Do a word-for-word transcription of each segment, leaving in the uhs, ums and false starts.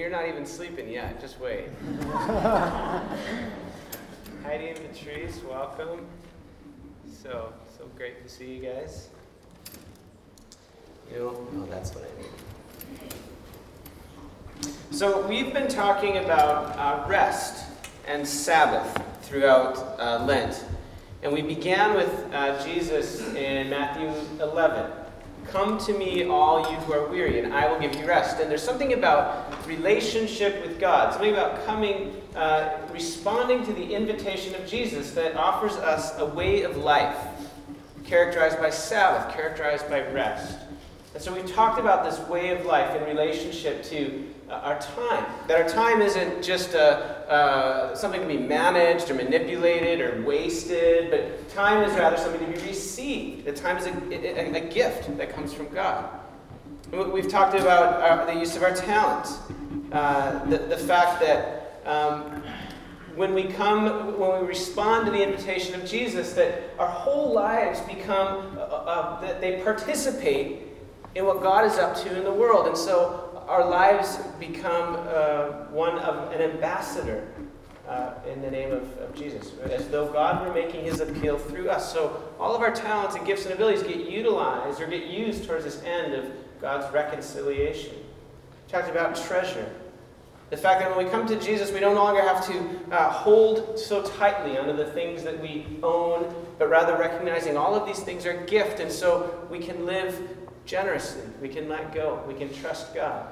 you're not even sleeping yet. Just wait. Heidi and Patrice, welcome. So, so great to see you guys. You know, oh, that's what I need. So we've been talking about uh, rest and Sabbath throughout uh, Lent. And we began with uh, Jesus in Matthew eleven. Come to me, all you who are weary, and I will give you rest. And there's something about relationship with God, something about coming, uh, responding to the invitation of Jesus that offers us a way of life, characterized by Sabbath, characterized by rest. And so we talked about this way of life in relationship to uh, our time. That our time isn't just uh, uh, something to be managed or manipulated or wasted, but time is rather something to be received. That time is a, a, a gift that comes from God. And we've talked about our, the use of our talents. Uh, the, the fact that um, when we come, when we respond to the invitation of Jesus, that our whole lives become, uh, uh, that they participate in what God is up to in the world. And so our lives become uh, one of an ambassador uh, in the name of, of Jesus, as though God were making his appeal through us. So all of our talents and gifts and abilities get utilized or get used towards this end of God's reconciliation. We talked about treasure. The fact that when we come to Jesus, we no longer have to uh, hold so tightly onto the things that we own, but rather recognizing all of these things are gift, and so we can live generously. We can let go. We can trust God.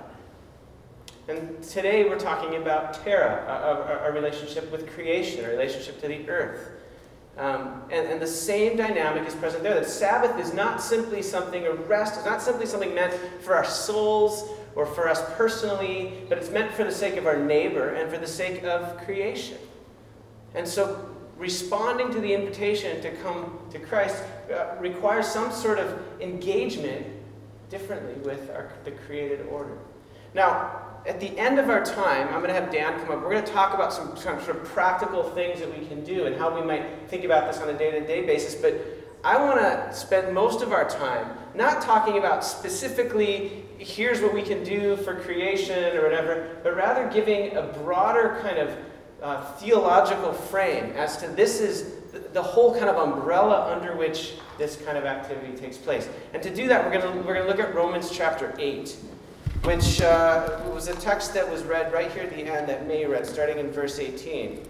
And today we're talking about Terra, our, our relationship with creation, our relationship to the earth. Um, and, and the same dynamic is present there. That Sabbath is not simply something, a rest, is not simply something meant for our souls or for us personally, but it's meant for the sake of our neighbor and for the sake of creation. And so responding to the invitation to come to Christ uh, requires some sort of engagement differently with our, the created order. Now, at the end of our time, I'm going to have Dan come up. We're going to talk about some, some sort of practical things that we can do and how we might think about this on a day-to-day basis. But I want to spend most of our time not talking about specifically, here's what we can do for creation or whatever, but rather giving a broader kind of uh, theological frame as to this is the whole kind of umbrella under which this kind of activity takes place. And to do that, we're going to we're going to look at Romans chapter eight, which uh, was a text that was read right here at the end that May read, starting in verse eighteen.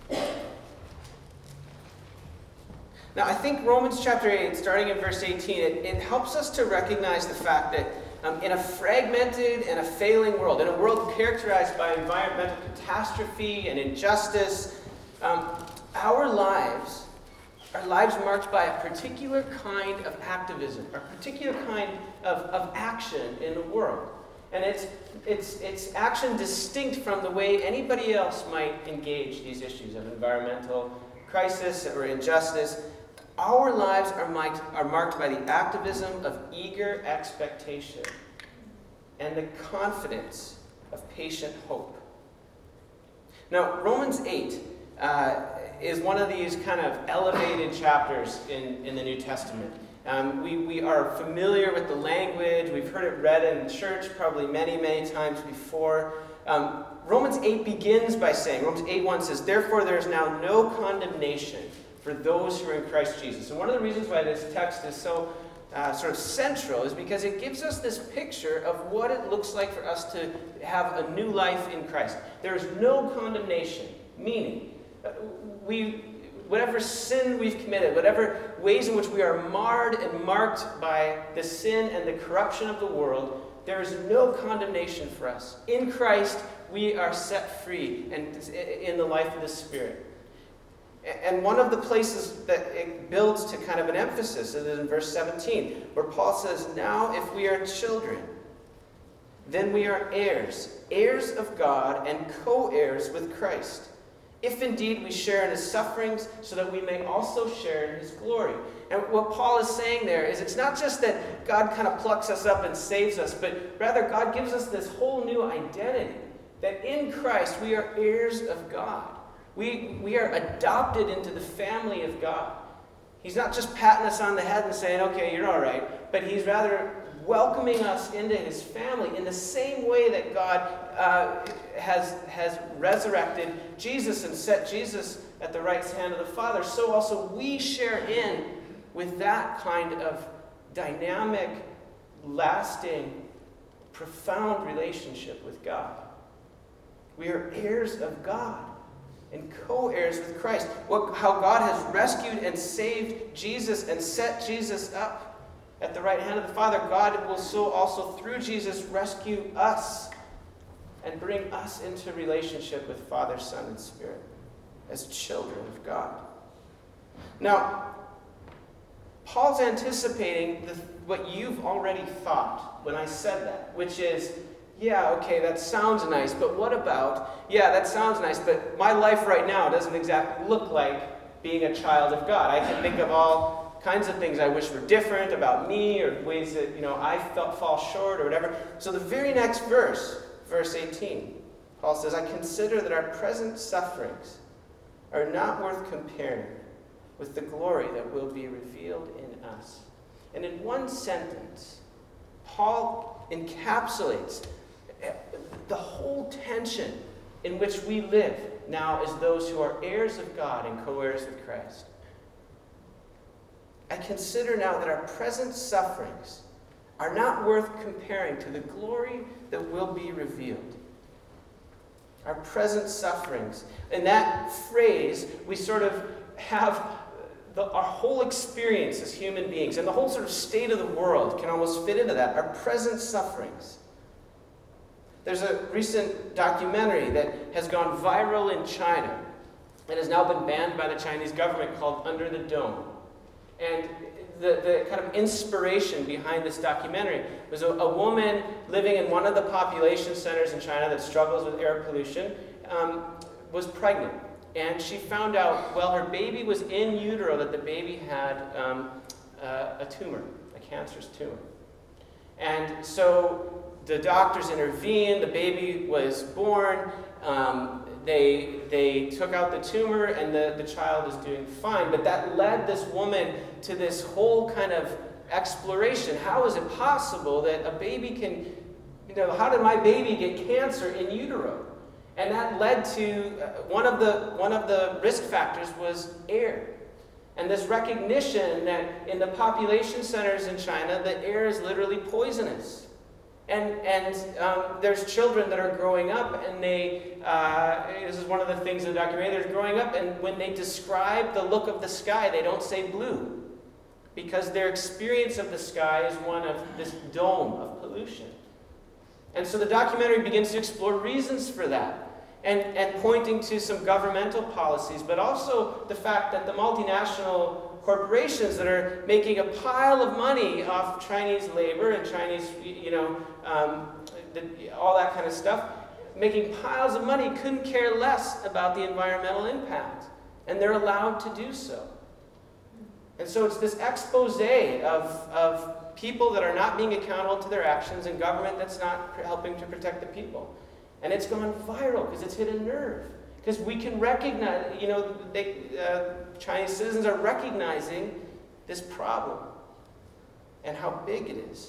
Now, I think Romans chapter eight, starting in verse eighteen, it, it helps us to recognize the fact that um, in a fragmented and a failing world, in a world characterized by environmental catastrophe and injustice, um, our lives, our lives marked by a particular kind of activism, a particular kind of, of action in the world. And it's, it's, it's action distinct from the way anybody else might engage these issues of environmental crisis or injustice. Our lives are marked, are marked by the activism of eager expectation and the confidence of patient hope. Now, Romans eight uh, is one of these kind of elevated chapters in, in the New Testament. Um, we, we are familiar with the language. We've heard it read in church probably many, many times before. Um, Romans eight begins by saying, Romans eight one says, therefore there is now no condemnation for those who are in Christ Jesus. And one of the reasons why this text is so uh, sort of central is because it gives us this picture of what it looks like for us to have a new life in Christ. There is no condemnation, meaning uh, we... whatever sin we've committed, whatever ways in which we are marred and marked by the sin and the corruption of the world, there is no condemnation for us. In Christ, we are set free and in the life of the Spirit. And one of the places that it builds to kind of an emphasis is in verse seventeen, where Paul says, now if we are children, then we are heirs, heirs of God and co-heirs with Christ. If indeed we share in his sufferings, so that we may also share in his glory. And what Paul is saying there is it's not just that God kind of plucks us up and saves us, but rather God gives us this whole new identity. That in Christ we are heirs of God. We, we are adopted into the family of God. He's not just patting us on the head and saying, okay, you're all right, but he's rather welcoming us into his family in the same way that God uh, has, has resurrected Jesus and set Jesus at the right hand of the Father, so also we share in with that kind of dynamic, lasting, profound relationship with God. We are heirs of God and co-heirs with Christ. What, how God has rescued and saved Jesus and set Jesus up at the right hand of the Father, God will so also through Jesus rescue us and bring us into relationship with Father, Son, and Spirit as children of God. Now, Paul's anticipating the, what you've already thought when I said that, which is, yeah, okay, that sounds nice, but what about, yeah, that sounds nice, but my life right now doesn't exactly look like being a child of God. I can think of all kinds of things I wish were different about me, or ways that, you know, I felt fall short or whatever. So the very next verse, verse eighteen, Paul says, I consider that our present sufferings are not worth comparing with the glory that will be revealed in us. And in one sentence, Paul encapsulates the whole tension in which we live now as those who are heirs of God and co-heirs with Christ. I consider now that our present sufferings are not worth comparing to the glory that will be revealed. Our present sufferings. In that phrase, we sort of have the, our whole experience as human beings, and the whole sort of state of the world can almost fit into that. Our present sufferings. There's a recent documentary that has gone viral in China and has now been banned by the Chinese government called Under the Dome. And the, the kind of inspiration behind this documentary was a, a woman living in one of the population centers in China that struggles with air pollution, um, was pregnant. And she found out, well, her baby was in utero, that the baby had um, uh, a tumor, a cancerous tumor. And so the doctors intervened, the baby was born, um, they, they took out the tumor, and the, the child is doing fine. But that led this woman to this whole kind of exploration. How is it possible that a baby can, you know, how did my baby get cancer in utero? And that led to, uh, one of the one of the risk factors was air. And this recognition that in the population centers in China, the air is literally poisonous. And and um, there's children that are growing up, and they, uh, this is one of the things in the documentary, they're growing up, and when they describe the look of the sky, they don't say blue. Because their experience of the sky is one of this dome of pollution. And so the documentary begins to explore reasons for that. And, and pointing to some governmental policies, but also the fact that the multinational corporations that are making a pile of money off Chinese labor and Chinese, you know, um, the, all that kind of stuff, making piles of money, couldn't care less about the environmental impact. And they're allowed to do so. And so it's this expose of, of people that are not being accountable to their actions and government that's not helping to protect the people. And it's gone viral because it's hit a nerve. Because we can recognize, you know, they, uh, Chinese citizens are recognizing this problem and how big it is.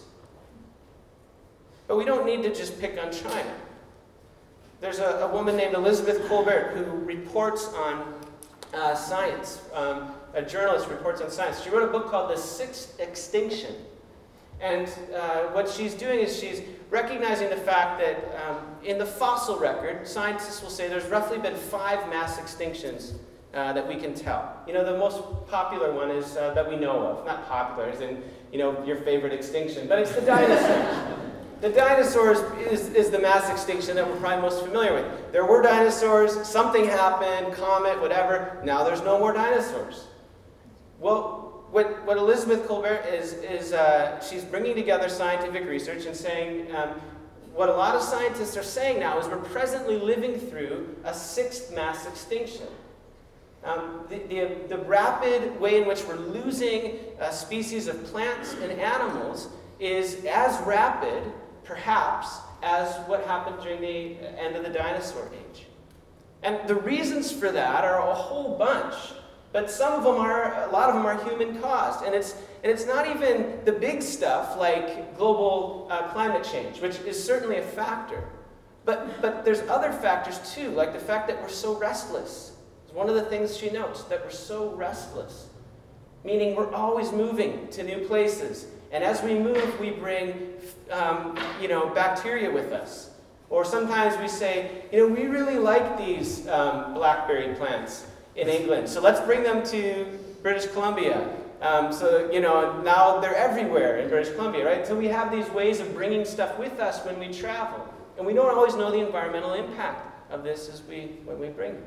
But we don't need to just pick on China. There's a, a woman named Elizabeth Colbert who reports on uh, science. Um, a journalist reports on science. She wrote a book called The Sixth Extinction. And uh, what she's doing is she's recognizing the fact that um, in the fossil record, scientists will say there's roughly been five mass extinctions uh, that we can tell. You know, the most popular one is uh, that we know of. Not popular as in, you know, your favorite extinction, but it's the dinosaurs. The dinosaurs is, is the mass extinction that we're probably most familiar with. There were dinosaurs, something happened, comet, whatever. Now there's no more dinosaurs. Well, What, what Elizabeth Colbert is, is uh, she's bringing together scientific research and saying um, what a lot of scientists are saying now is we're presently living through a sixth mass extinction. Um, the, the, the rapid way in which we're losing uh, species of plants and animals is as rapid, perhaps, as what happened during the end of the dinosaur age. And the reasons for that are a whole bunch. But some of them are, a lot of them are human caused. And it's, and it's not even the big stuff like global uh, climate change, which is certainly a factor. But, but there's other factors too, like the fact that we're so restless. It's one of the things she notes, that we're so restless. Meaning we're always moving to new places. And as we move, we bring um, you know, bacteria with us. Or sometimes we say, you know, we really like these um, blackberry plants in England, so let's bring them to British Columbia. Um, so, you know, now they're everywhere in British Columbia, right? So we have these ways of bringing stuff with us when we travel. And we don't always know the environmental impact of this as we, when we bring them.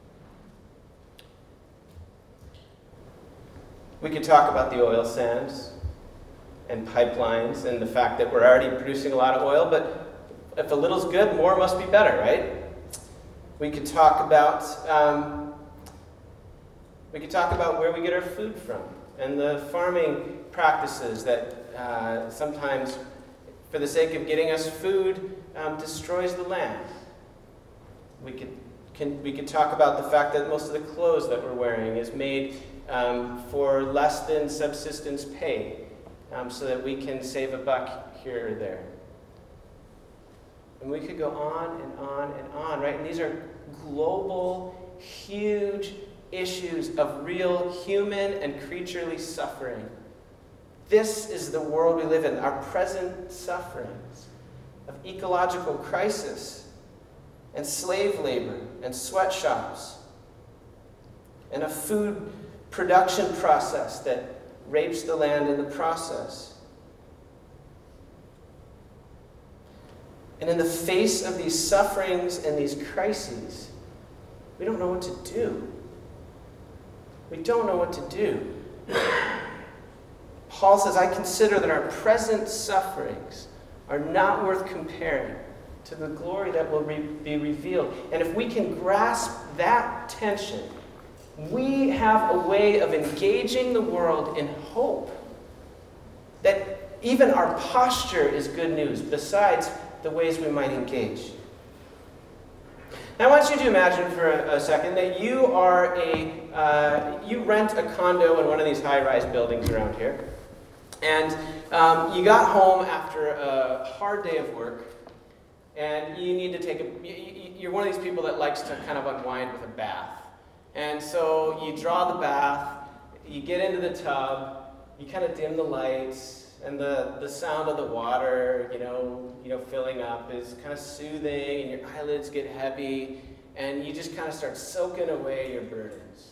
We could talk about the oil sands and pipelines and the fact that we're already producing a lot of oil, but if a little's good, more must be better, right? We could talk about um, we could talk about where we get our food from and the farming practices that uh, sometimes, for the sake of getting us food, um, destroys the land. We could can, we could talk about the fact that most of the clothes that we're wearing is made um, for less than subsistence pay, um, so that we can save a buck here or there. And we could go on and on and on, right? And these are global, huge issues of real human and creaturely suffering. This is the world we live in, our present sufferings of ecological crisis and slave labor and sweatshops and a food production process that rapes the land in the process. And in the face of these sufferings and these crises, we don't know what to do. We don't know what to do. Paul says, I consider that our present sufferings are not worth comparing to the glory that will re- be revealed. And if we can grasp that tension, we have a way of engaging the world in hope. That even our posture is good news, besides the ways we might engage. Now, I want you to imagine for a, a second that you are a, uh, you rent a condo in one of these high-rise buildings around here, and um, you got home after a hard day of work, and you need to take a, you, you're one of these people that likes to kind of unwind with a bath. And so you draw the bath, you get into the tub, you kind of dim the lights, and the, the sound of the water, you know, you know, filling up is kind of soothing, and your eyelids get heavy, and you just kind of start soaking away your burdens.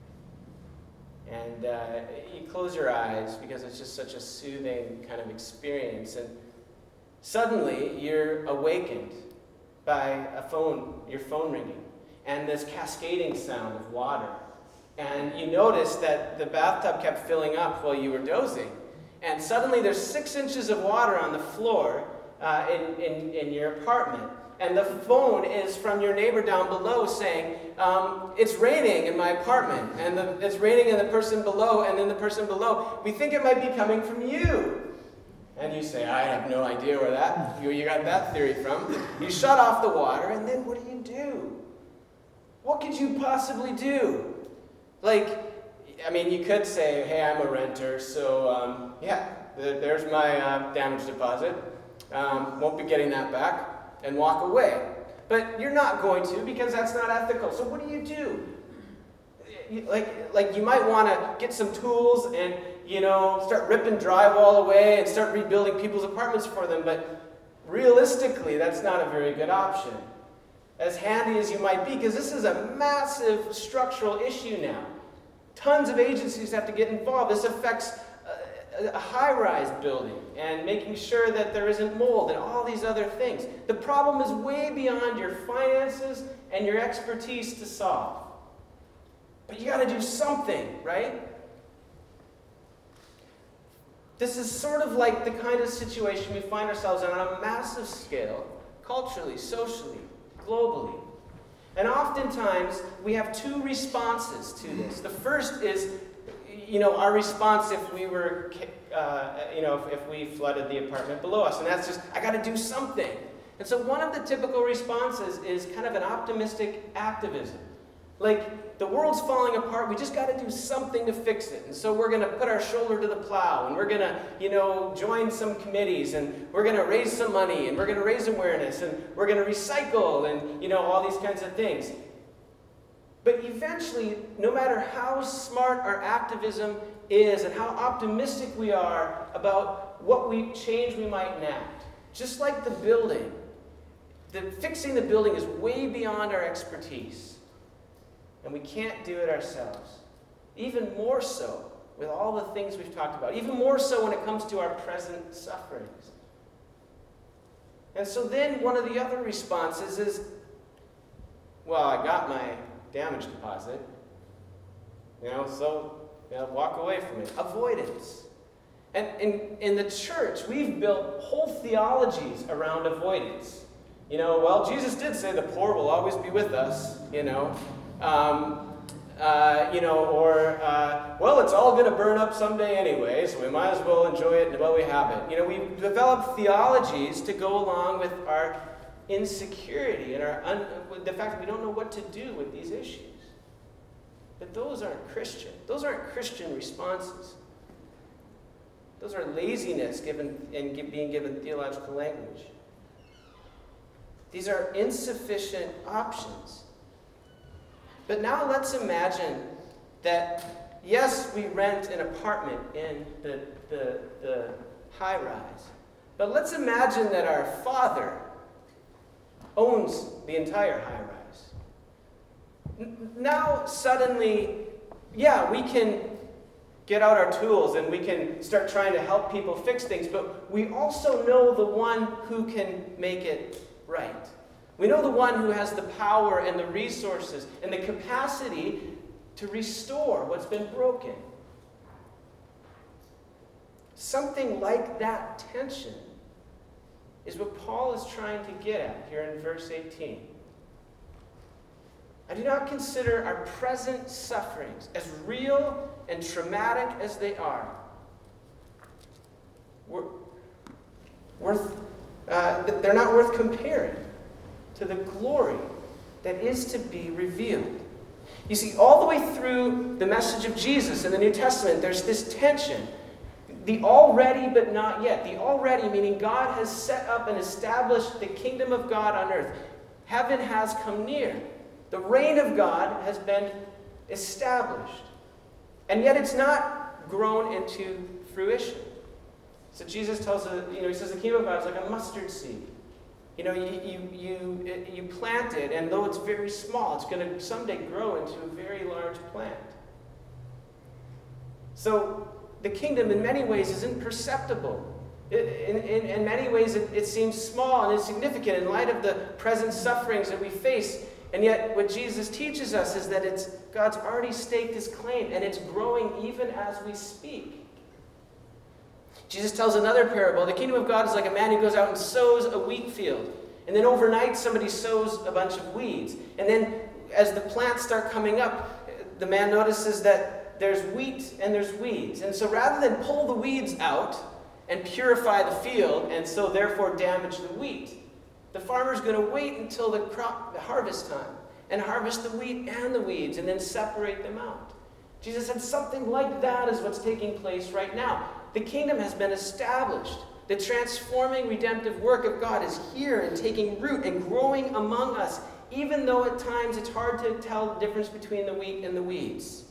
And uh, you close your eyes because it's just such a soothing kind of experience. And suddenly you're awakened by a phone, your phone ringing, and this cascading sound of water. And you notice that the bathtub kept filling up while you were dozing. And suddenly there's six inches of water on the floor uh, in, in, in your apartment. And the phone is from your neighbor down below saying, um, it's raining in my apartment. And the, it's raining in the person below, and then the person below, we think it might be coming from you. And you say, I have no idea where that, you, you got that theory from. You shut off the water, and then what do you do? What could you possibly do? Like, I mean, you could say, hey, I'm a renter, so um, yeah, th- there's my uh, damage deposit. Um, won't be getting that back, and walk away. But you're not going to, because that's not ethical. So what do you do? You, like, like you might want to get some tools and, you know, start ripping drywall away and start rebuilding people's apartments for them. But realistically, that's not a very good option. As handy as you might be, because this is a massive structural issue now. Tons of agencies have to get involved. This affects a, a high-rise building and making sure that there isn't mold and all these other things. The problem is way beyond your finances and your expertise to solve. But you got to do something, right? This is sort of like the kind of situation we find ourselves in on a massive scale, culturally, socially, globally. And oftentimes, we have two responses to this. The first is, you know, our response if we were, uh, you know, if, if we flooded the apartment below us. And that's just, I got to do something. And so one of the typical responses is kind of an optimistic activism. Like, the world's falling apart, we just got to do something to fix it. And so we're going to put our shoulder to the plow, and we're going to, you know, join some committees, and we're going to raise some money, and we're going to raise awareness, and we're going to recycle, and, you know, all these kinds of things. But eventually, no matter how smart our activism is and how optimistic we are about what we change we might enact, just like the building, the, fixing the building is way beyond our expertise. And we can't do it ourselves. Even more so with all the things we've talked about. Even more so when it comes to our present sufferings. And so then one of the other responses is, well, I got my damage deposit. You know, so you know, walk away from it. Avoidance. And in, in the church, we've built whole theologies around avoidance. You know, well, Jesus did say the poor will always be with us, you know. Um, uh, you know, or, uh, well, it's all going to burn up someday anyway, so we might as well enjoy it while we have it. You know, we've developed theologies to go along with our insecurity and our un- with the fact that we don't know what to do with these issues. But those aren't Christian. Those aren't Christian responses. Those are laziness given and give, being given theological language. These are insufficient options. But now let's imagine that, yes, we rent an apartment in the, the, the high-rise. But let's imagine that our Father owns the entire high-rise. N- now, suddenly, yeah, we can get out our tools and we can start trying to help people fix things, but we also know the one who can make it right. We know the one who has the power and the resources and the capacity to restore what's been broken. Something like that tension is what Paul is trying to get at here in verse eighteen. I do not consider our present sufferings, as real and traumatic as they are, worth, uh, they're not worth comparing to the glory that is to be revealed. You see, all the way through the message of Jesus in the New Testament, there's this tension. The already but not yet. The already meaning God has set up and established the kingdom of God on earth. Heaven has come near. The reign of God has been established. And yet it's not grown into fruition. So Jesus tells us, you know, he says the kingdom of God is like a mustard seed. You know, you, you, you, you plant it, and though it's very small, it's going to someday grow into a very large plant. So the kingdom in many ways is imperceptible. It, in, in, in many ways it, it seems small and insignificant in light of the present sufferings that we face. And yet what Jesus teaches us is that it's God's already staked his claim, and it's growing even as we speak. Jesus tells another parable. The kingdom of God is like a man who goes out and sows a wheat field. And then overnight somebody sows a bunch of weeds. And then as the plants start coming up, the man notices that there's wheat and there's weeds. And so rather than pull the weeds out and purify the field and so therefore damage the wheat, the farmer's going to wait until the crop, the harvest time, and harvest the wheat and the weeds and then separate them out. Jesus said something like that is what's taking place right now. The kingdom has been established. The transforming, redemptive work of God is here and taking root and growing among us, even though at times it's hard to tell the difference between the wheat and the weeds.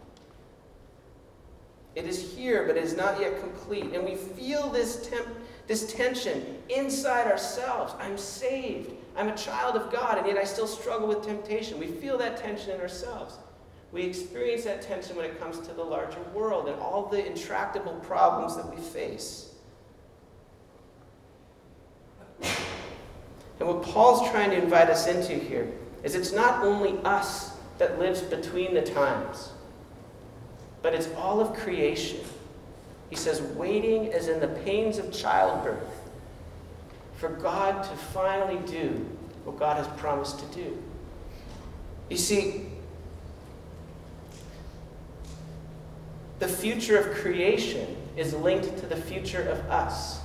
It is here, but it is not yet complete. And we feel this, temp- this tension inside ourselves. I'm saved. I'm a child of God, and yet I still struggle with temptation. We feel that tension in ourselves. We experience that tension when it comes to the larger world and all the intractable problems that we face. And what Paul's trying to invite us into here is it's not only us that lives between the times, but it's all of creation. He says, waiting as in the pains of childbirth for God to finally do what God has promised to do. You see, the future of creation is linked to the future of us.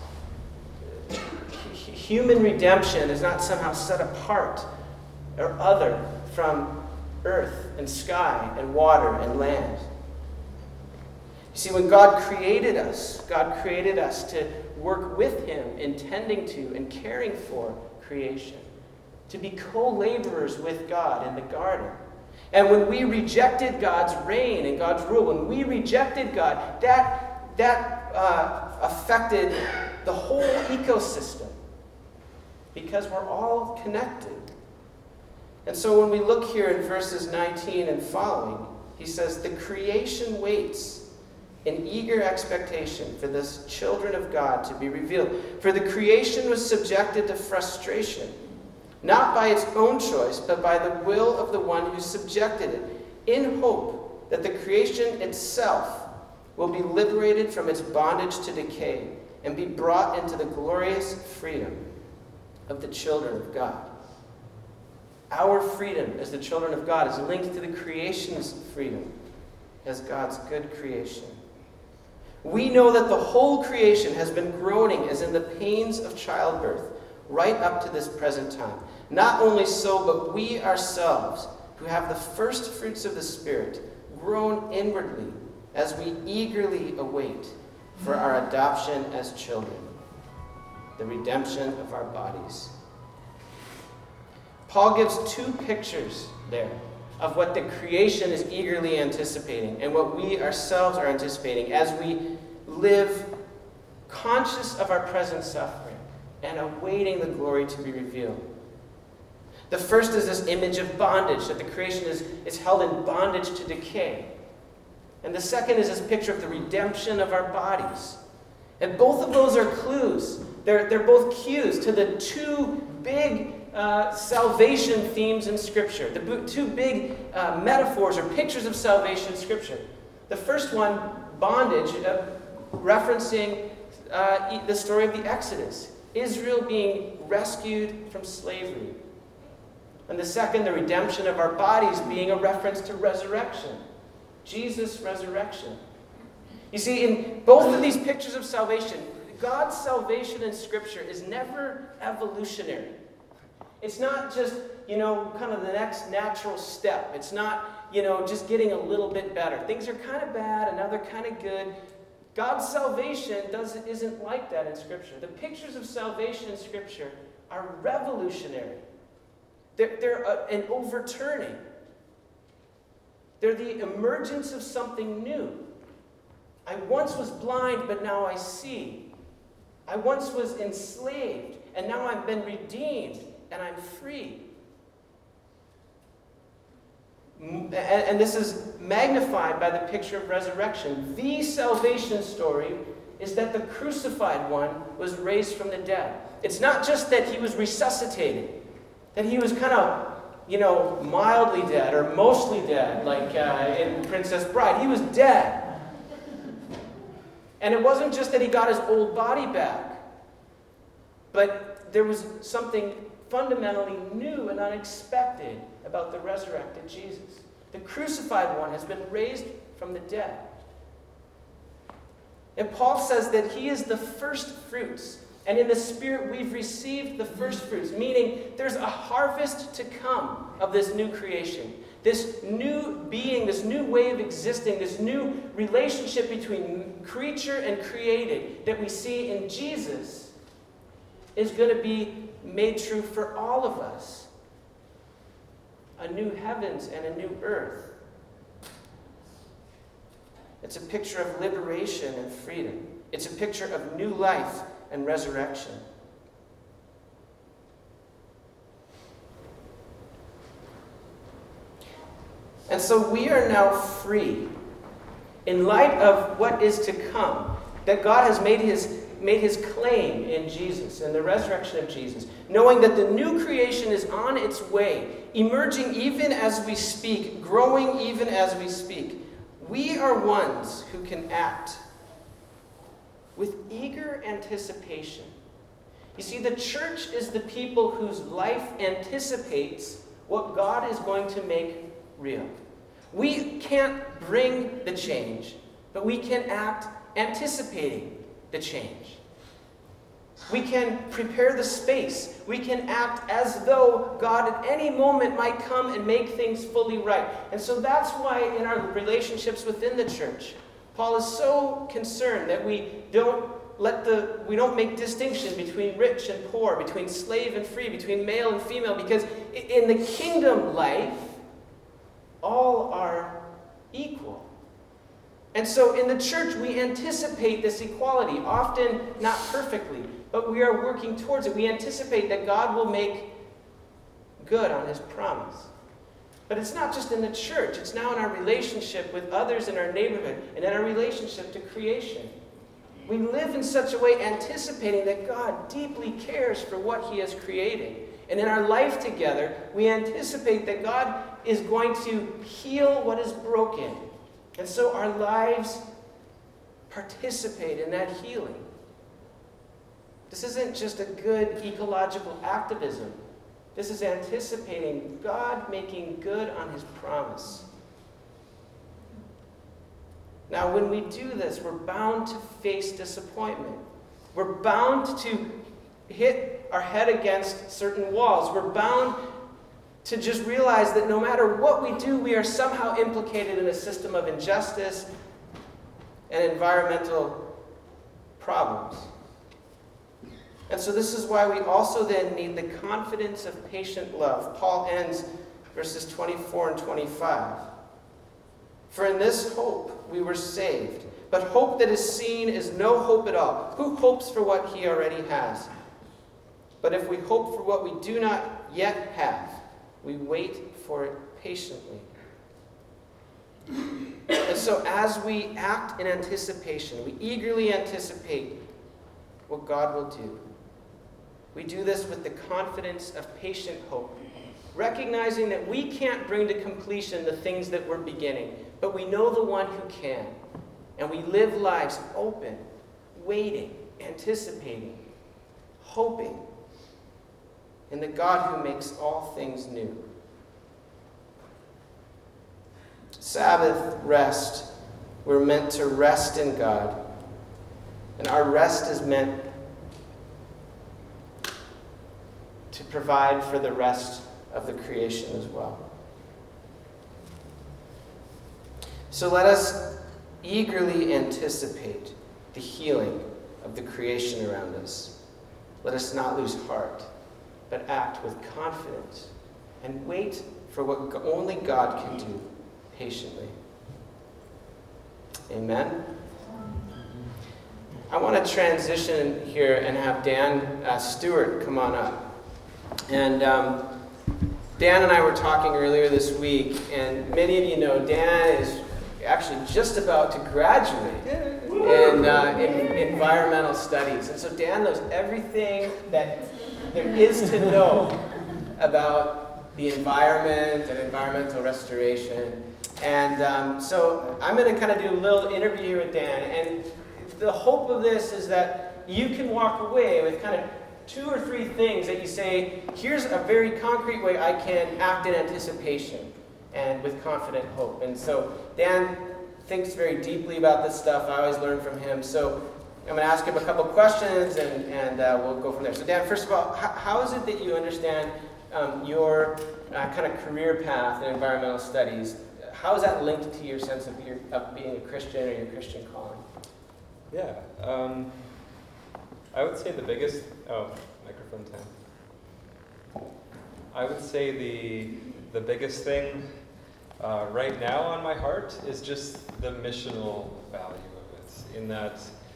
Human redemption is not somehow set apart or other from earth and sky and water and land. You see, when God created us, God created us to work with him in tending to and caring for creation, to be co-laborers with God in the garden. And when we rejected God's reign and God's rule, when we rejected God, that, that uh, affected the whole ecosystem, because we're all connected. And so when we look here in verses nineteen and following, he says, the creation waits in eager expectation for the children of God to be revealed. For the creation was subjected to frustration, not by its own choice, but by the will of the one who subjected it, in hope that the creation itself will be liberated from its bondage to decay and be brought into the glorious freedom of the children of God. Our freedom as the children of God is linked to the creation's freedom as God's good creation. We know that the whole creation has been groaning as in the pains of childbirth right up to this present time. Not only so, but we ourselves, who have the first fruits of the Spirit, groan inwardly as we eagerly await for our adoption as children, the redemption of our bodies. Paul gives two pictures there of what the creation is eagerly anticipating and what we ourselves are anticipating as we live conscious of our present suffering and awaiting the glory to be revealed. The first is this image of bondage, that the creation is, is held in bondage to decay. And the second is this picture of the redemption of our bodies. And both of those are clues. They're, they're both cues to the two big uh, salvation themes in Scripture, the two big uh, metaphors or pictures of salvation in Scripture. The first one, bondage, uh, referencing uh, the story of the Exodus, Israel being rescued from slavery. And the second, the redemption of our bodies, being a reference to resurrection, Jesus' resurrection. You see, in both of these pictures of salvation, God's salvation in Scripture is never evolutionary. It's not just, you know, kind of the next natural step. It's not, you know, just getting a little bit better. Things are kind of bad and now they're kind of good. God's salvation doesn't, isn't like that in Scripture. The pictures of salvation in Scripture are revolutionary. They're, they're a, an overturning. They're the emergence of something new. I once was blind, but now I see. I once was enslaved, and now I've been redeemed, and I'm free. And, and this is magnified by the picture of resurrection. The salvation story is that the crucified one was raised from the dead. It's not just that he was resuscitated, that he was kind of, you know, mildly dead or mostly dead, like uh, in Princess Bride. He was dead. And it wasn't just that he got his old body back, but there was something fundamentally new and unexpected about the resurrected Jesus. The crucified one has been raised from the dead. And Paul says that he is the first fruits. And in the Spirit, we've received the first fruits, meaning there's a harvest to come of this new creation. This new being, this new way of existing, this new relationship between creature and created that we see in Jesus is going to be made true for all of us. A new heavens and a new earth. It's a picture of liberation and freedom. It's a picture of new life and resurrection. And so we are now free in light of what is to come, that God has made his, made his claim in Jesus and the resurrection of Jesus, knowing that the new creation is on its way, emerging even as we speak, growing even as we speak. We are ones who can act with eager anticipation. You see, the church is the people whose life anticipates what God is going to make real. We can't bring the change, but we can act anticipating the change. We can prepare the space. We can act as though God at any moment might come and make things fully right. And so that's why in our relationships within the church, Paul is so concerned that we don't let the we don't make distinction between rich and poor, between slave and free, between male and female, because in the kingdom life, all are equal. And so in the church, we anticipate this equality, often not perfectly, but we are working towards it. We anticipate that God will make good on his promise. But it's not just in the church. It's now in our relationship with others in our neighborhood and in our relationship to creation. We live in such a way anticipating that God deeply cares for what he has created. And in our life together, we anticipate that God is going to heal what is broken. And so our lives participate in that healing. This isn't just a good ecological activism. This is anticipating God making good on his promise. Now, when we do this, we're bound to face disappointment. We're bound to hit our head against certain walls. We're bound to just realize that no matter what we do, we are somehow implicated in a system of injustice and environmental problems. And so this is why we also then need the confidence of patient love. Paul ends verses twenty-four and twenty-five. For in this hope we were saved. But hope that is seen is no hope at all. Who hopes for what he already has? But if we hope for what we do not yet have, we wait for it patiently. And so as we act in anticipation, we eagerly anticipate what God will do. We do this with the confidence of patient hope, recognizing that we can't bring to completion the things that we're beginning, but we know the one who can. And we live lives open, waiting, anticipating, hoping in the God who makes all things new. Sabbath rest. We're meant to rest in God. And our rest is meant to provide for the rest of the creation as well. So let us eagerly anticipate the healing of the creation around us. Let us not lose heart, but act with confidence and wait for what only God can do patiently. Amen? I want to transition here and have Dan uh, Stewart come on up. And um, Dan and I were talking earlier this week, and many of you know Dan is actually just about to graduate in, uh, in environmental studies. And so Dan knows everything that there is to know about the environment and environmental restoration. And um, so I'm going to kind of do a little interview here with Dan. And the hope of this is that you can walk away with kind of two or three things that you say, here's a very concrete way I can act in anticipation and with confident hope. And so Dan thinks very deeply about this stuff. I always learn from him. So I'm going to ask him a couple questions, and, and uh, we'll go from there. So Dan, first of all, how, how is it that you understand um, your uh, kind of career path in environmental studies? How is that linked to your sense of, your, of being a Christian or your Christian calling? Yeah, um, I would say the biggest, oh, microphone time. I would say the, the biggest thing uh, right now on my heart is just the missional value of it, in that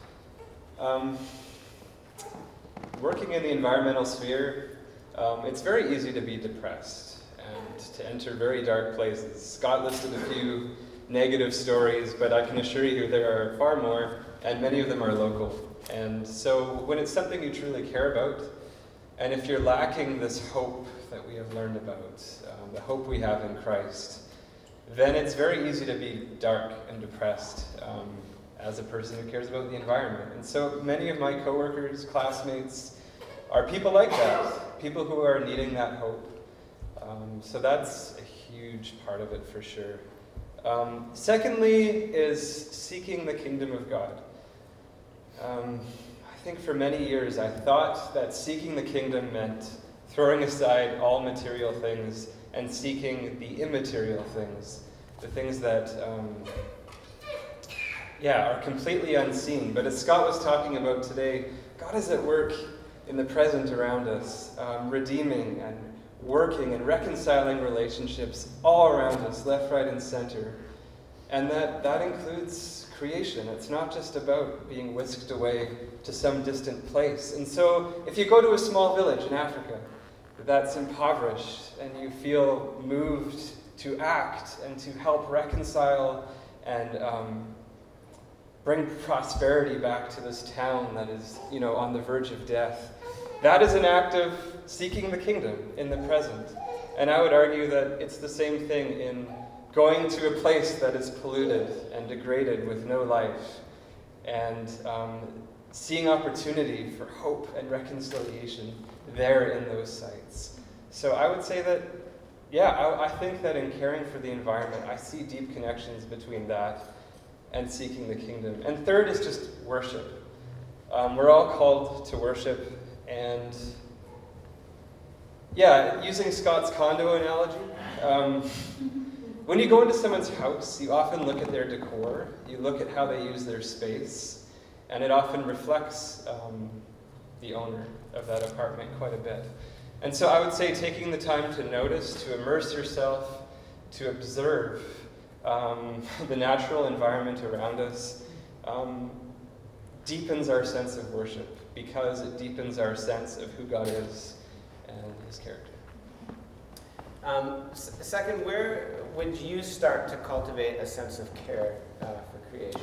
um, working in the environmental sphere, um, it's very easy to be depressed and to enter very dark places. Scott listed a few negative stories, but I can assure you there are far more, and many of them are local. And so when it's something you truly care about, and if you're lacking this hope that we have learned about, um, the hope we have in Christ, then it's very easy to be dark and depressed um, as a person who cares about the environment. And so many of my coworkers, classmates, are people like that, people who are needing that hope. Um, so that's a huge part of it for sure. Um, secondly is seeking the kingdom of God. Um, I think for many years I thought that seeking the kingdom meant throwing aside all material things and seeking the immaterial things, the things that, um, yeah, are completely unseen. But as Scott was talking about today, God is at work in the present around us, um, redeeming and working and reconciling relationships all around us, left, right, and center. And that, that includes creation. It's not just about being whisked away to some distant place. And so if you go to a small village in Africa that's impoverished and you feel moved to act and to help reconcile and um, bring prosperity back to this town that is, you know, on the verge of death, that is an act of seeking the kingdom in the present. And I would argue that it's the same thing in going to a place that is polluted and degraded with no life, and um, seeing opportunity for hope and reconciliation there in those sites. So I would say that, yeah, I, I think that in caring for the environment, I see deep connections between that and seeking the kingdom. And third is just worship. Um, we're all called to worship, and yeah, using Scott's condo analogy, um, when you go into someone's house, you often look at their decor, you look at how they use their space, and it often reflects um, the owner of that apartment quite a bit. And so I would say taking the time to notice, to immerse yourself, to observe um, the natural environment around us, um, deepens our sense of worship, because it deepens our sense of who God is and his character. Um, s- second, where would you start to cultivate a sense of care uh, for creation?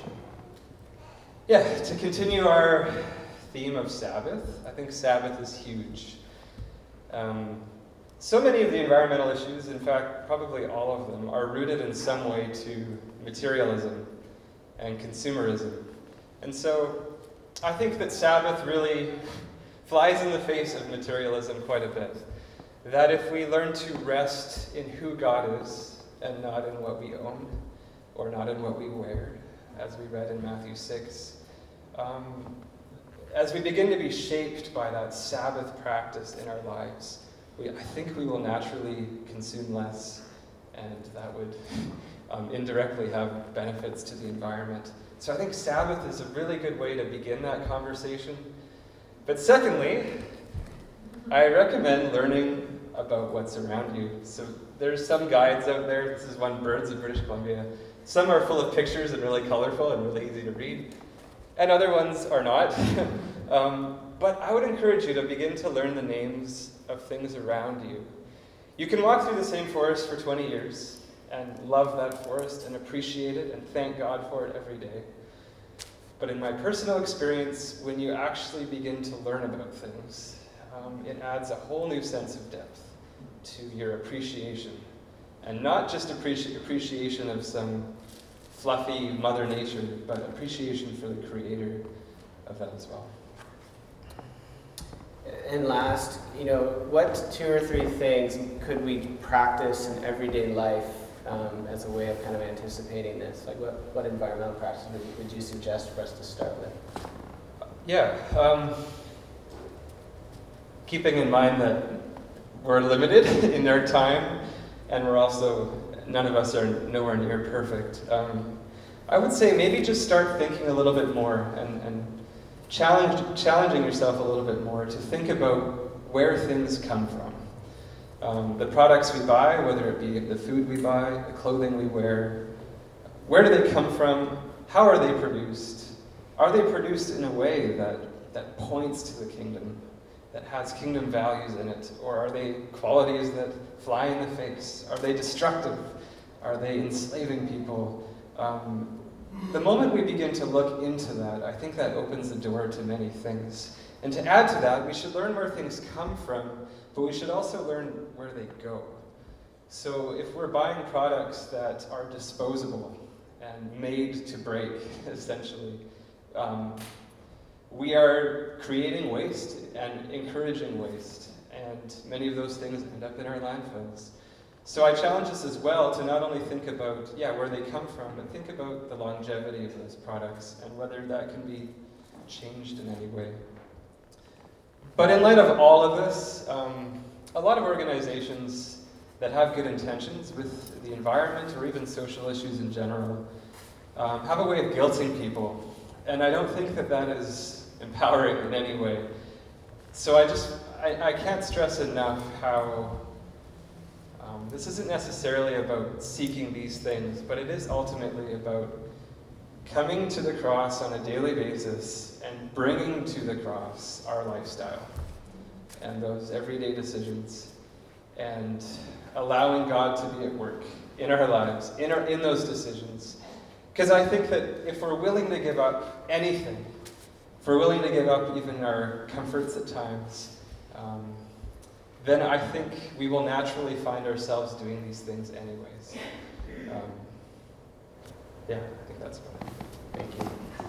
Yeah, to continue our theme of Sabbath, I think Sabbath is huge. Um, so many of the environmental issues, in fact, probably all of them, are rooted in some way to materialism and consumerism. And so I think that Sabbath really flies in the face of materialism quite a bit. That if we learn to rest in who God is and not in what we own or not in what we wear, as we read in Matthew six, um, as we begin to be shaped by that Sabbath practice in our lives, we, I think we will naturally consume less, and that would um, indirectly have benefits to the environment. So I think Sabbath is a really good way to begin that conversation. But secondly, I recommend learning about what's around you. So there's some guides out there. This is one, Birds of British Columbia. Some are full of pictures and really colorful and really easy to read. And other ones are not. um, but I would encourage you to begin to learn the names of things around you. You can walk through the same forest for twenty years and love that forest and appreciate it and thank God for it every day. But in my personal experience, when you actually begin to learn about things, um, it adds a whole new sense of depth to your appreciation. And not just appreci- appreciation of some fluffy Mother Nature, but appreciation for the Creator of that as well. And last, you know, what two or three things could we practice in everyday life um, as a way of kind of anticipating this? Like what, what environmental practices would, would you suggest for us to start with? Yeah, um, keeping in mind that we're limited in our time, and we're also, none of us are nowhere near perfect. Um, I would say maybe just start thinking a little bit more and, and challenge, challenging yourself a little bit more to think about where things come from. Um, the products we buy, whether it be the food we buy, the clothing we wear, where do they come from? How are they produced? Are they produced in a way that, that points to the kingdom, that has kingdom values in it? Or are they qualities that fly in the face? Are they destructive? Are they enslaving people? Um, the moment we begin to look into that, I think that opens the door to many things. And to add to that, we should learn where things come from, but we should also learn where they go. So if we're buying products that are disposable and made to break, essentially, um, we are creating waste and encouraging waste, and many of those things end up in our landfills. So I challenge us as well to not only think about, yeah, where they come from, but think about the longevity of those products and whether that can be changed in any way. But in light of all of this, um, a lot of organizations that have good intentions with the environment or even social issues in general um, have a way of guilting people. And I don't think that that is empowering in any way. So I just, I, I can't stress enough how um, this isn't necessarily about seeking these things, but it is ultimately about coming to the cross on a daily basis and bringing to the cross our lifestyle and those everyday decisions and allowing God to be at work in our lives, in, our, in those decisions. Because I think that if we're willing to give up anything, if we're willing to give up even our comforts at times, um, then I think we will naturally find ourselves doing these things anyways. Um, yeah, I think that's what I Thank you.